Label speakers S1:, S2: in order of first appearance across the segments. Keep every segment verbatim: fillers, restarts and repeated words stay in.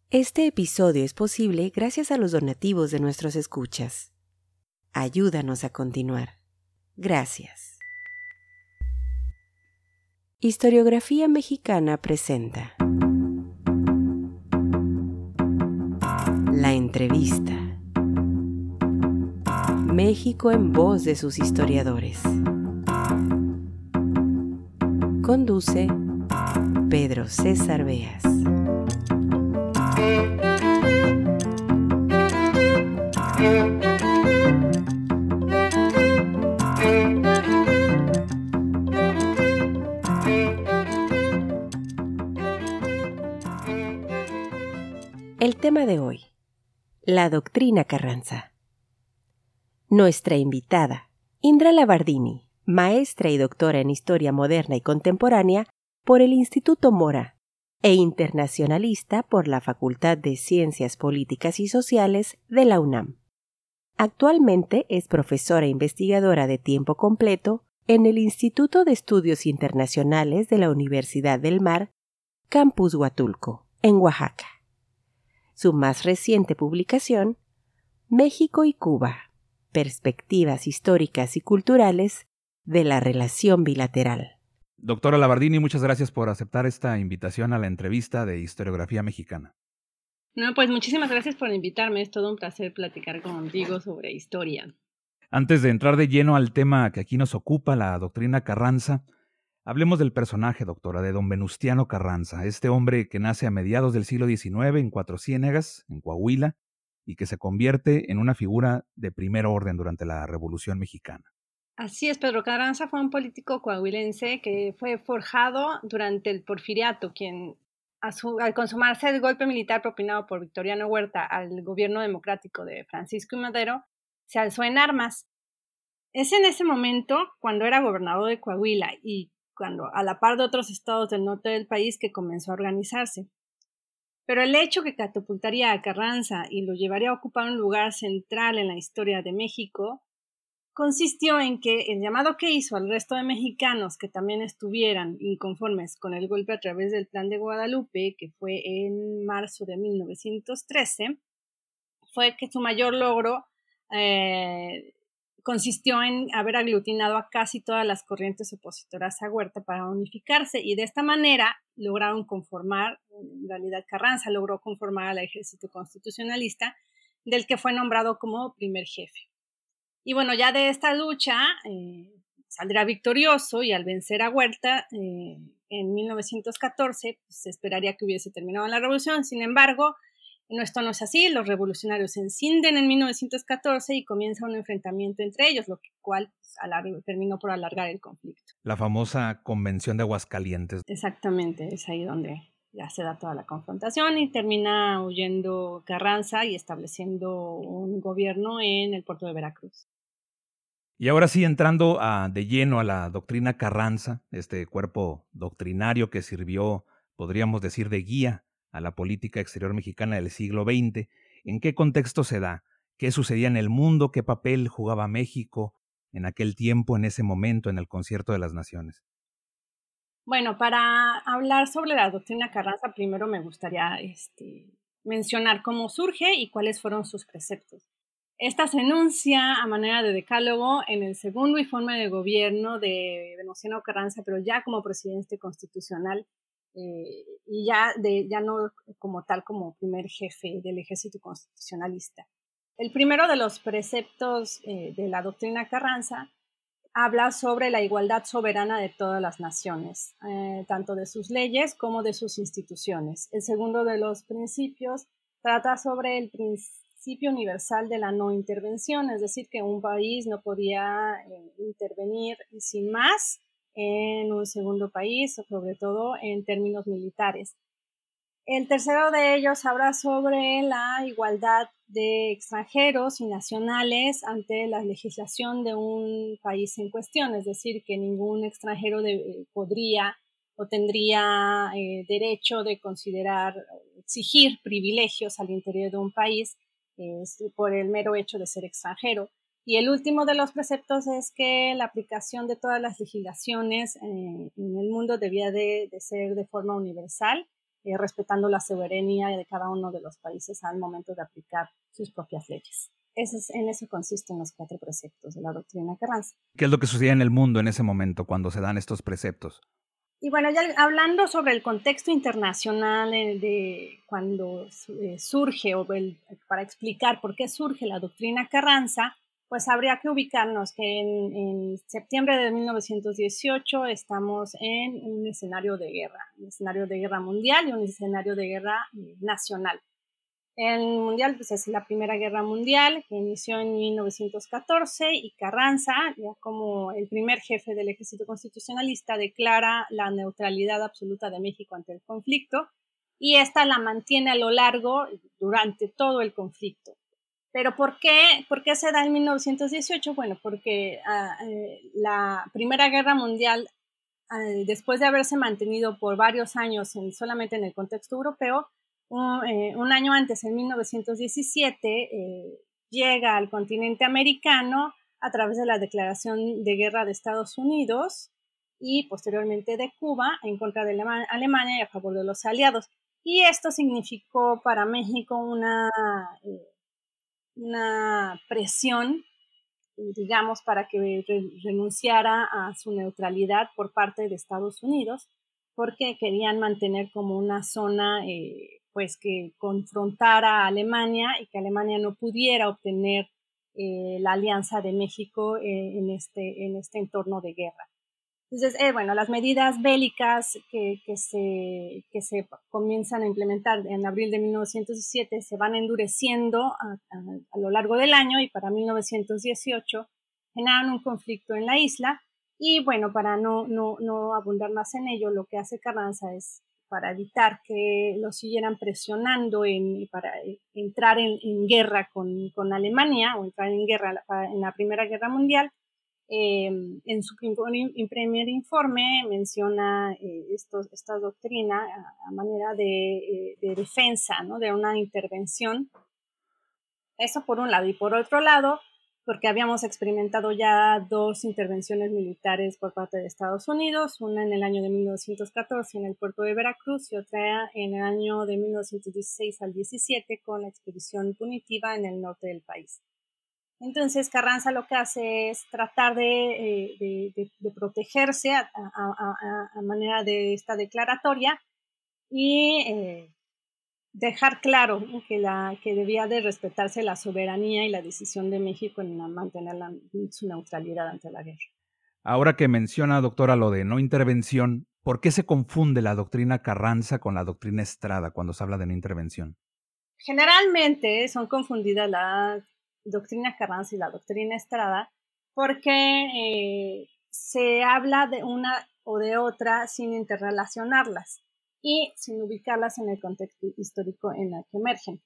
S1: Este episodio es posible gracias a los donativos de nuestros escuchas. Ayúdanos a continuar. Gracias. Historiografía Mexicana presenta La entrevista. México en voz de sus historiadores. Conduce Pedro César Beas. El tema de hoy, la doctrina Carranza. Nuestra invitada, Indra Labardini, maestra y doctora en Historia Moderna y Contemporánea por el Instituto Mora e internacionalista por la Facultad de Ciencias Políticas y Sociales de la UNAM. Actualmente es profesora investigadora de tiempo completo en el Instituto de Estudios Internacionales de la Universidad del Mar, Campus Huatulco, en Oaxaca. Su más reciente publicación, México y Cuba, perspectivas históricas y culturales de la relación bilateral.
S2: Doctora Labardini, muchas gracias por aceptar esta invitación a la entrevista de Historiografía Mexicana.
S3: No, pues muchísimas gracias por invitarme. Es todo un placer platicar contigo sobre historia.
S2: Antes de entrar de lleno al tema que aquí nos ocupa, la doctrina Carranza, hablemos del personaje, doctora, de don Venustiano Carranza, este hombre que nace a mediados del siglo diecinueve en Cuatro Ciénegas, en Coahuila, y que se convierte en una figura de primer orden durante la Revolución Mexicana.
S3: Así es, Pedro Carranza fue un político coahuilense que fue forjado durante el Porfiriato, quien a su, al consumarse el golpe militar propinado por Victoriano Huerta al gobierno democrático de Francisco I. Madero, se alzó en armas. Es en ese momento, cuando era gobernador de Coahuila y cuando a la par de otros estados del norte del país, que comenzó a organizarse. Pero el hecho que catapultaría a Carranza y lo llevaría a ocupar un lugar central en la historia de México consistió en que el llamado que hizo al resto de mexicanos que también estuvieran inconformes con el golpe a través del Plan de Guadalupe, que fue en marzo de mil novecientos trece, fue que su mayor logro eh, consistió en haber aglutinado a casi todas las corrientes opositoras a Huerta para unificarse, y de esta manera lograron conformar, en realidad Carranza logró conformar al ejército constitucionalista, del que fue nombrado como primer jefe. Y bueno, ya de esta lucha eh, saldrá victorioso, y al vencer a Huerta eh, en mil novecientos catorce, pues, se esperaría que hubiese terminado la revolución. Sin embargo, no, esto no es así. Los revolucionarios se encienden en mil novecientos catorce y comienza un enfrentamiento entre ellos, lo cual pues, alarg- terminó por alargar el conflicto.
S2: La famosa Convención de Aguascalientes.
S3: Exactamente, es ahí donde ya se da toda la confrontación y termina huyendo Carranza y estableciendo un gobierno en el puerto de Veracruz.
S2: Y ahora sí, entrando a, de lleno a la doctrina Carranza, este cuerpo doctrinario que sirvió, podríamos decir, de guía a la política exterior mexicana del siglo veinte, ¿en qué contexto se da? ¿Qué sucedía en el mundo? ¿Qué papel jugaba México en aquel tiempo, en ese momento, en el Concierto de las Naciones?
S3: Bueno, para hablar sobre la doctrina Carranza, primero me gustaría este, mencionar cómo surge y cuáles fueron sus preceptos. Esta se enuncia a manera de decálogo en el segundo informe de gobierno de Venustiano Carranza, pero ya como presidente constitucional eh, y ya, de, ya no como tal como primer jefe del ejército constitucionalista. El primero de los preceptos eh, de la doctrina Carranza habla sobre la igualdad soberana de todas las naciones, eh, tanto de sus leyes como de sus instituciones. El segundo de los principios trata sobre el principio universal de la no intervención, es decir, que un país no podía eh, intervenir sin más en un segundo país, sobre todo en términos militares. El tercero de ellos habla sobre la igualdad de extranjeros y nacionales ante la legislación de un país en cuestión, es decir, que ningún extranjero de, podría o tendría eh, derecho de considerar, exigir privilegios al interior de un país eh, por el mero hecho de ser extranjero. Y el último de los preceptos es que la aplicación de todas las legislaciones eh, en el mundo debía de, de ser de forma universal, eh, respetando la soberanía de cada uno de los países al momento de aplicar sus propias leyes. Ese es, en eso consisten los cuatro preceptos de la doctrina Carranza.
S2: ¿Qué es lo que sucedía en el mundo en ese momento cuando se dan estos preceptos?
S3: Y bueno, ya hablando sobre el contexto internacional eh, de cuando eh, surge, o el, para explicar por qué surge la doctrina Carranza, pues habría que ubicarnos que en, en septiembre de mil novecientos dieciocho estamos en un escenario de guerra, un escenario de guerra mundial y un escenario de guerra eh, nacional. El mundial pues, es la Primera Guerra Mundial, que inició en mil novecientos catorce, y Carranza, ya como el primer jefe del ejército constitucionalista, declara la neutralidad absoluta de México ante el conflicto, y esta la mantiene a lo largo durante todo el conflicto. ¿Pero por qué, por qué se da en mil novecientos dieciocho? Bueno, porque uh, eh, la Primera Guerra Mundial, uh, después de haberse mantenido por varios años en, solamente en el contexto europeo, Un, eh, un año antes, en mil novecientos diecisiete, eh, llega al continente americano a través de la declaración de guerra de Estados Unidos y posteriormente de Cuba en contra de Alemania y a favor de los aliados. Y esto significó para México una, eh, una presión, digamos, para que re renunciara a su neutralidad por parte de Estados Unidos, porque querían mantener como una zona eh, pues que confrontara a Alemania y que Alemania no pudiera obtener eh, la alianza de México eh, en, este, en este entorno de guerra. Entonces, eh, bueno, las medidas bélicas que, que, se, que se comienzan a implementar en abril de mil novecientos diecisiete se van endureciendo a, a, a lo largo del año, y para mil novecientos dieciocho generan un conflicto en la isla. Y bueno, para no, no, no abundar más en ello, lo que hace Carranza es, para evitar que lo siguieran presionando en, para entrar en, en guerra con, con Alemania, o entrar en guerra en la Primera Guerra Mundial, Eh, en su primer informe menciona eh, estos, esta doctrina a, a manera de, eh, de defensa, ¿no? De una intervención. Eso por un lado. Y por otro lado, porque habíamos experimentado ya dos intervenciones militares por parte de Estados Unidos, una en el año de mil novecientos catorce en el puerto de Veracruz y otra en el año de mil novecientos dieciséis al diecisiete con la expedición punitiva en el norte del país. Entonces Carranza lo que hace es tratar de, de, de, de protegerse a, a, a, a manera de esta declaratoria y eh, dejar claro que, la, que debía de respetarse la soberanía y la decisión de México en mantener la, su neutralidad ante la guerra.
S2: Ahora que menciona, doctora, lo de no intervención, ¿por qué se confunde la doctrina Carranza con la doctrina Estrada cuando se habla de no intervención?
S3: Generalmente son confundidas la doctrina Carranza y la doctrina Estrada porque eh, se habla de una o de otra sin interrelacionarlas y sin ubicarlas en el contexto histórico en el que emergen.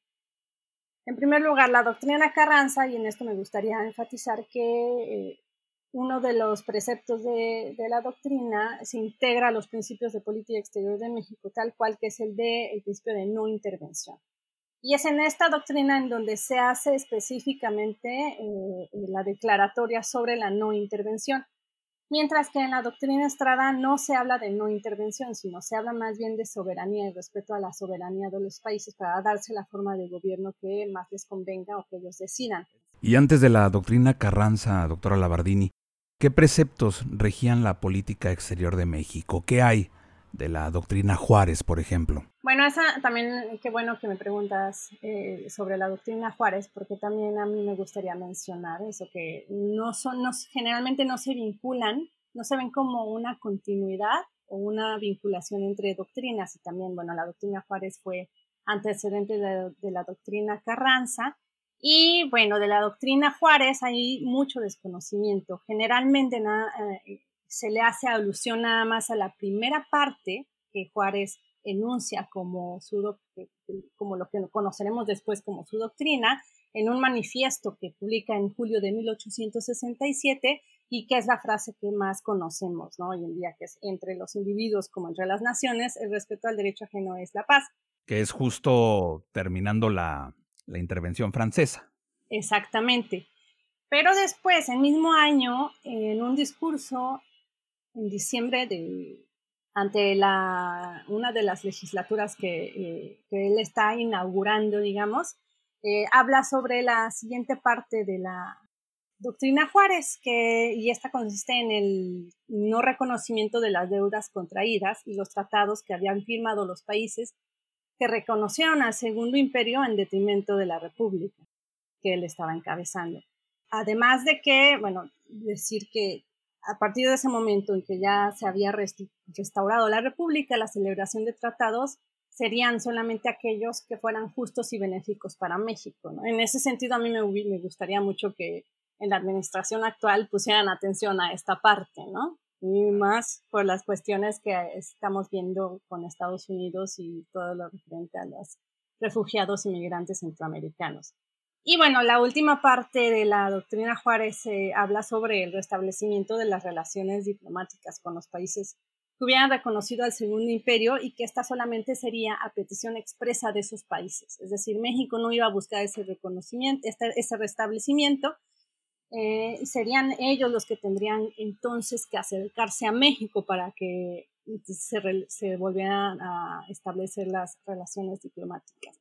S3: En primer lugar, la doctrina Carranza, y en esto me gustaría enfatizar que eh, uno de los preceptos de, de la doctrina se integra a los principios de política exterior de México, tal cual que es el de el principio de no intervención. Y es en esta doctrina en donde se hace específicamente eh, la declaratoria sobre la no intervención, mientras que en la doctrina Estrada no se habla de no intervención, sino se habla más bien de soberanía y respeto a la soberanía de los países para darse la forma de gobierno que más les convenga o que ellos decidan.
S2: Y antes de la doctrina Carranza, doctora Labardini, ¿qué preceptos regían la política exterior de México? ¿Qué hay de la doctrina Juárez, por ejemplo?
S3: Bueno, esa también, qué bueno que me preguntas eh, sobre la doctrina Juárez, porque también a mí me gustaría mencionar eso, que no son, no, generalmente no se vinculan, no se ven como una continuidad o una vinculación entre doctrinas, y también, bueno, la doctrina Juárez fue antecedente de, de la doctrina Carranza, y bueno, de la doctrina Juárez hay mucho desconocimiento. Generalmente na, eh, se le hace alusión nada más a la primera parte que Juárez enuncia como, su, como lo que conoceremos después como su doctrina, en un manifiesto que publica en julio de mil ochocientos sesenta y siete, y que es la frase que más conocemos, ¿no? Hoy en día, que es: entre los individuos como entre las naciones, el respeto al derecho ajeno es la paz.
S2: Que es justo terminando la, la intervención francesa.
S3: Exactamente. Pero después, el mismo año, en un discurso en diciembre de ante la, una de las legislaturas que, eh, que él está inaugurando, digamos, eh, habla sobre la siguiente parte de la doctrina Juárez, que, y esta consiste en el no reconocimiento de las deudas contraídas y los tratados que habían firmado los países que reconocieron al Segundo Imperio en detrimento de la República que él estaba encabezando. Además de que, bueno, decir que a partir de ese momento en que ya se había restaurado la República, la celebración de tratados serían solamente aquellos que fueran justos y benéficos para México, ¿no? En ese sentido, a mí me, me gustaría mucho que en la administración actual pusieran atención a esta parte, ¿no? Y más por las cuestiones que estamos viendo con Estados Unidos y todo lo referente a los refugiados y migrantes centroamericanos. Y bueno, la última parte de la doctrina Juárez eh, habla sobre el restablecimiento de las relaciones diplomáticas con los países que hubieran reconocido al Segundo Imperio y que esta solamente sería a petición expresa de esos países. Es decir, México no iba a buscar ese reconocimiento, este, ese restablecimiento, eh, y serían ellos los que tendrían entonces que acercarse a México para que se, re, se volvieran a establecer las relaciones diplomáticas.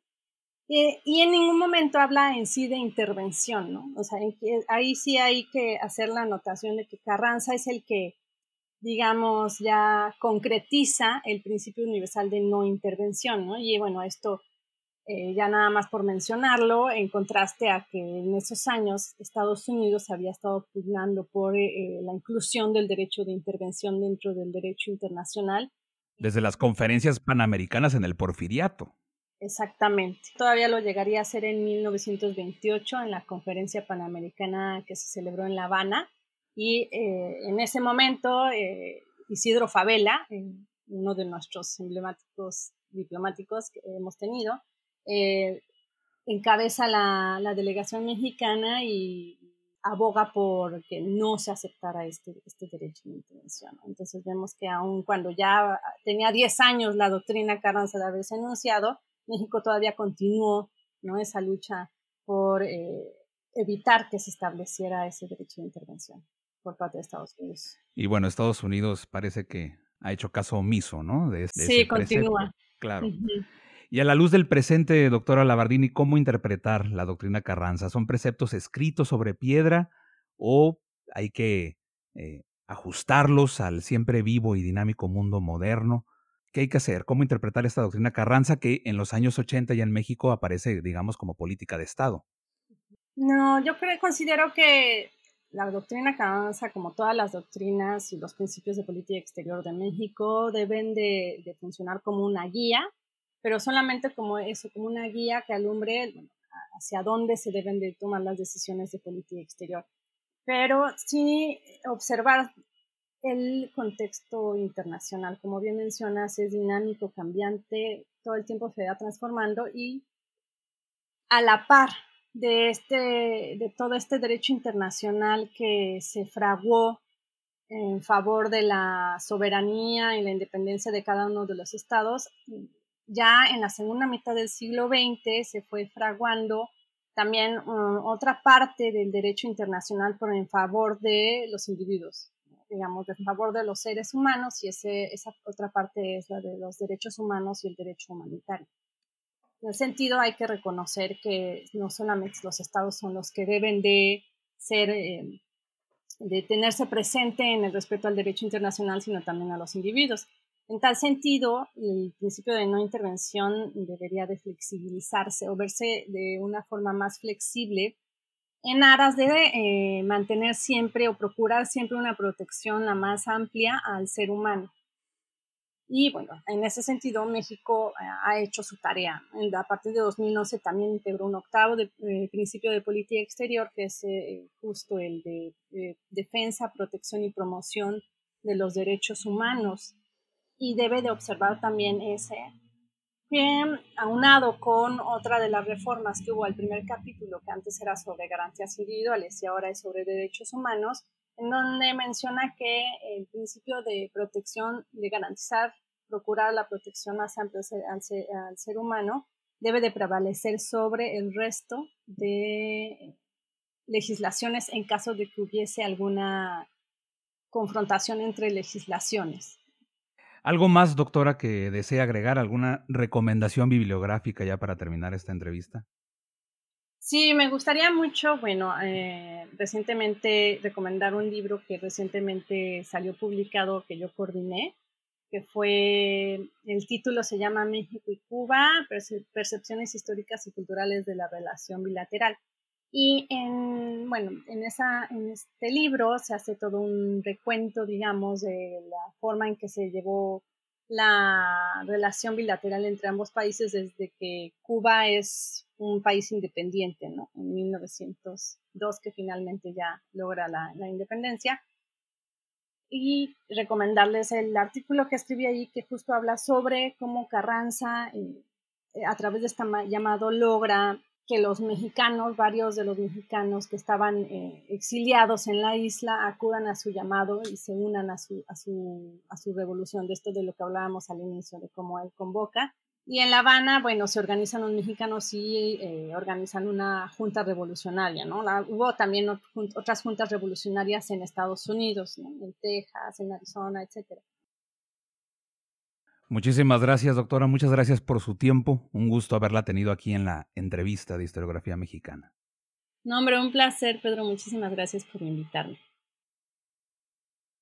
S3: Eh, y en ningún momento habla en sí de intervención, ¿no? O sea, en que, ahí sí hay que hacer la anotación de que Carranza es el que, digamos, ya concretiza el principio universal de no intervención, ¿no? Y bueno, esto eh, ya nada más por mencionarlo, en contraste a que en esos años Estados Unidos había estado pugnando por eh, la inclusión del derecho de intervención dentro del derecho internacional.
S2: Desde las conferencias panamericanas en el Porfiriato.
S3: Exactamente. Todavía lo llegaría a hacer en mil novecientos veintiocho en la conferencia panamericana que se celebró en La Habana. Y eh, en ese momento eh, Isidro Fabela, eh, uno de nuestros emblemáticos diplomáticos que hemos tenido, eh, encabeza la, la delegación mexicana y aboga por que no se aceptara este, este derecho de intervención. Entonces vemos que aun cuando ya tenía diez años la doctrina Carranza de haberse enunciado, México todavía continuó, ¿no?, esa lucha por eh, evitar que se estableciera ese derecho de intervención por parte de Estados Unidos.
S2: Y bueno, Estados Unidos parece que ha hecho caso omiso, ¿no?, de, de
S3: sí,
S2: ese
S3: continúa.
S2: precepto. Claro.
S3: Uh-huh.
S2: Y a la luz del presente, doctora Labardini, ¿cómo interpretar la doctrina Carranza? ¿Son preceptos escritos sobre piedra o hay que eh, ajustarlos al siempre vivo y dinámico mundo moderno? ¿Qué hay que hacer? ¿Cómo interpretar esta doctrina Carranza que en los años ochenta ya en México aparece, digamos, como política de Estado?
S3: No, yo creo, considero que la doctrina Carranza, como todas las doctrinas y los principios de política exterior de México, deben de, de funcionar como una guía, pero solamente como eso, como una guía que alumbre hacia dónde se deben de tomar las decisiones de política exterior. Pero sí observar el contexto internacional, como bien mencionas, es dinámico, cambiante, todo el tiempo se va transformando y a la par de, este, de todo este derecho internacional que se fraguó en favor de la soberanía y la independencia de cada uno de los estados, ya en la segunda mitad del siglo veinte se fue fraguando también um, otra parte del derecho internacional por en favor de los individuos, digamos, en favor de los seres humanos, y ese, esa otra parte es la de los derechos humanos y el derecho humanitario. En ese sentido, hay que reconocer que no solamente los estados son los que deben de ser, eh, de tenerse presente en el respeto al derecho internacional, sino también a los individuos. En tal sentido, el principio de no intervención debería de flexibilizarse o verse de una forma más flexible en aras de eh, mantener siempre o procurar siempre una protección la más amplia al ser humano. Y bueno, en ese sentido México eh, ha hecho su tarea. A partir de dos mil once también integró un octavo de, eh, principio de política exterior, que es eh, justo el de eh, defensa, protección y promoción de los derechos humanos. Y debe de observar también ese, que aunado con otra de las reformas que hubo al primer capítulo, que antes era sobre garantías individuales y ahora es sobre derechos humanos, en donde menciona que el principio de protección, de garantizar, procurar la protección más amplia al ser, al ser humano, debe de prevalecer sobre el resto de legislaciones en caso de que hubiese alguna confrontación entre legislaciones.
S2: ¿Algo más, doctora, que desea agregar? ¿Alguna recomendación bibliográfica ya para terminar esta entrevista?
S3: Sí, me gustaría mucho, bueno, eh, recientemente recomendar un libro que recientemente salió publicado que yo coordiné, que fue, el título se llama México y Cuba, percepciones históricas y culturales de la relación bilateral. Y en, bueno, en, esa, en este libro se hace todo un recuento, digamos, de la forma en que se llevó la relación bilateral entre ambos países desde que Cuba es un país independiente, ¿no? En mil novecientos dos, que finalmente ya logra la, la independencia. Y recomendarles el artículo que escribí ahí, que justo habla sobre cómo Carranza, eh, a través de este llamado, logra que los mexicanos, varios de los mexicanos que estaban eh, exiliados en la isla, acudan a su llamado y se unan a su, a su, a su revolución, de esto de lo que hablábamos al inicio, de cómo él convoca. Y en La Habana, bueno, se organizan los mexicanos y eh, organizan una junta revolucionaria, ¿no? La, hubo también otras juntas revolucionarias en Estados Unidos, ¿no? En Texas, en Arizona, etcétera.
S2: Muchísimas gracias, doctora. Muchas gracias por su tiempo. Un gusto haberla tenido aquí en la entrevista de Historiografía Mexicana.
S3: No, hombre, un placer, Pedro. Muchísimas gracias por invitarme.